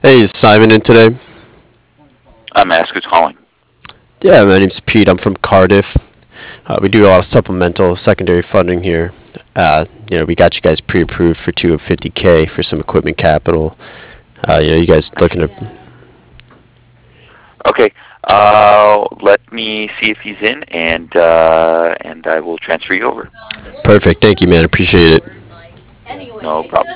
Hey, is Simon in today? I'm ask who's calling. Yeah, my name's Pete. I'm from Cardiff. We do a lot of supplemental secondary funding here. We got you guys pre-approved for 250K for some equipment capital. You guys looking to. Okay. Let me see if he's in, and I will transfer you over. Perfect. Thank you, man. Appreciate it. No problem.